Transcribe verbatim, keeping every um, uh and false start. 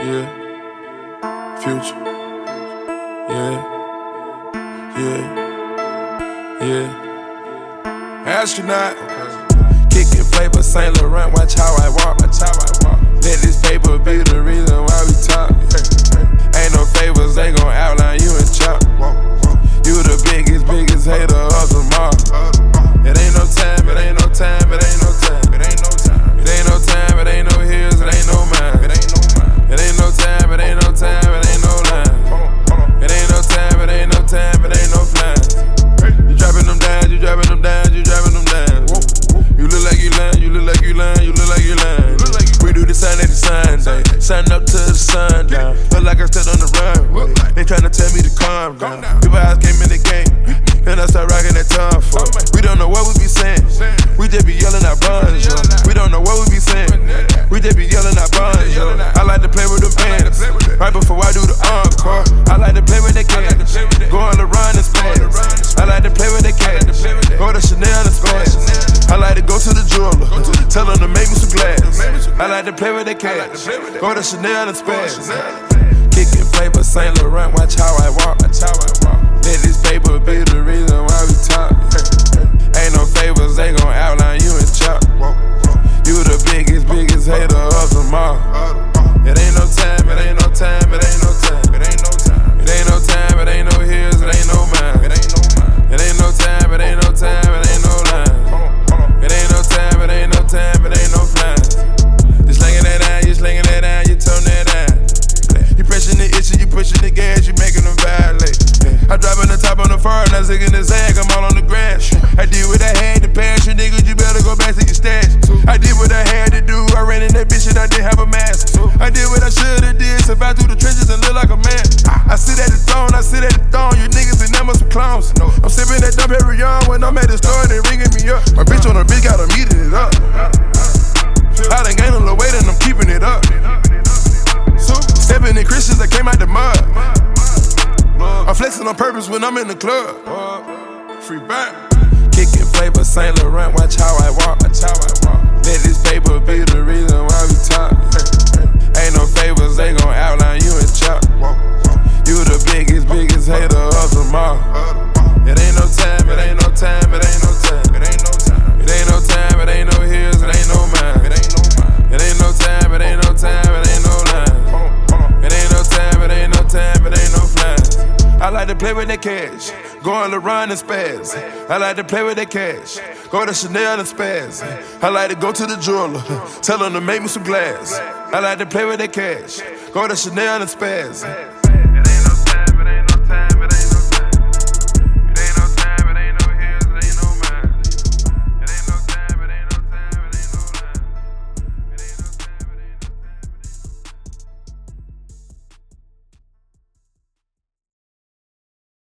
yeah, Future, yeah, yeah, yeah. Astronaut, kicking flavor, Saint Laurent, watch how I walk, watch how I walk. Let this paper be the reason why we talk. Ain't no favors, they gon' outline you and chop. You the biggest, biggest hater of them all. It ain't no time, it ain't no time, it ain't no time. It ain't no time, it ain't no time, it ain't no hills, it ain't no mine. It ain't no mine. It ain't no time, it ain't no time, it ain't no line. It ain't no time, it ain't no time, it ain't no flying. You dropping them down, you dropping them down, you dropping them down. You look like you lying, you look like you lying, you look like you lying. We do the sun at the Sunday, sun up to the sun down. Look like I stood on the runway. They tryna tell me to calm down. People eyes came in the game, and I start rocking that tongue for. We don't know what we be saying, we just be yelling our buns, yo. We don't know what we be saying, we just be yelling our buns, yo. I like to play with the bands, right before I do the encore. I like to play with the cats, go on the run and spaz. I like to play with the cats, go to Chanel and spaz. I like to go to the jeweler, tell them to make me some glass. I like to play with the cash, go to Chanel and spaz. Kicking flavor, Saint Laurent, watch how I walk. Let this paper be the reason why we talk. Ain't no favors, they gon' outline you and chop. You the biggest, biggest hater of them all. It ain't no time, it ain't no time, it ain't no time. It ain't no time, it ain't no time, it ain't no hills, it ain't no mine. It ain't no mine. It ain't no time, it ain't no time, it ain't no line. It ain't no time, it ain't no time, it ain't no flying. You slinging that down, you slinging that down, you tone that down. You pressing the itch and you pushing the gas, you making them violate. I drop on the top on the far, now zigging the zag, I'm all on the grass. I did what I had to pass, you niggas, you better go back to your stash. I did what I had to do, I ran in that bitch and I didn't have a mask. I did what I should've did, survived through the trenches and look like a man. I sit at the throne, I sit at the throne, you niggas and them are some clowns. I'm sipping that dumb every young when I'm at the store and they ringing me up. My bitch on the bitch got them eating it up. I done gained a little weight and I'm keeping it up. Stepping in Christians that came out the mud. I'm flexing on purpose when I'm in the club. Free back. Kicking flavor, Saint Laurent, watch how I walk. Let this paper be the reason why we talk. Ain't no favors, they gon' outline you and chop. You the biggest, biggest hater of them all. It ain't no time, it ain't no time, it ain't no time. It ain't no time, it ain't no time, it ain't no hills, it ain't no mine. It ain't no mine. It ain't no time, it ain't no time, it ain't no line. It ain't no time, it ain't no time, it ain't no flying. I like to play with the cash, go on the run and spaz. I like to play with the cash, go to Chanel and spaz. I like to go to the jeweler, tell them to make me some glass. I like to play with the cash, go to Chanel and spaz.